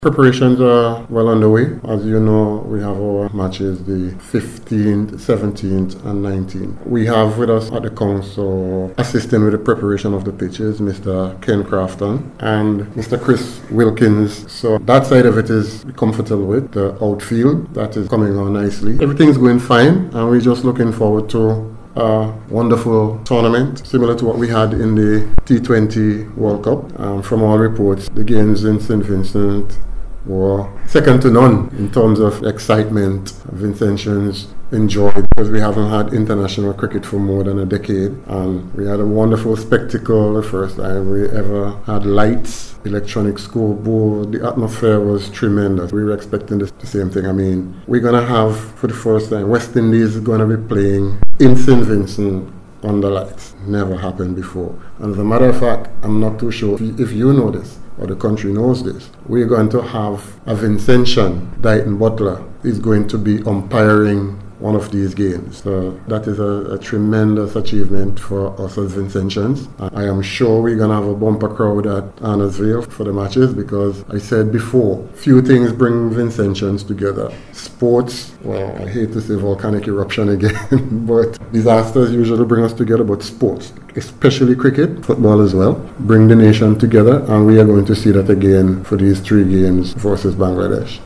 Preparations are well underway. As you know, we have our matches the 15th, 17th and 19th. We have with us at the council assisting with the preparation of the pitches Mr. Ken Crafton and Mr. Chris Wilkins. So that side of it is comfortable with. The outfield, that is coming on nicely. Everything's going fine and we're just looking forward to a wonderful tournament similar to what we had in the T20 World Cup. From all reports, the games in St. Vincent were second to none in terms of excitement. Vincentians enjoyed because we haven't had international cricket for more than a decade, and we had a wonderful spectacle. The first time we ever had lights, electronic scoreboard. The atmosphere was tremendous. We were expecting the same thing. I mean, we're going to have, for the first time, West Indies is going to be playing in St. Vincent under lights. Never happened before. And as a matter of fact, I'm not too sure if you know this or the country knows this. We're going to have a Vincentian, Dighton Butler, is going to be umpiring one of these games. So that is a tremendous achievement for us as Vincentians. I am sure we're going to have a bumper crowd at Arnorsville for the matches because I said before, few things bring Vincentians together. Sports, well, I hate to say volcanic eruption again, but disasters usually bring us together, but sports, especially cricket, football as well, bring the nation together, and we are going to see that again for these 3 games versus Bangladesh.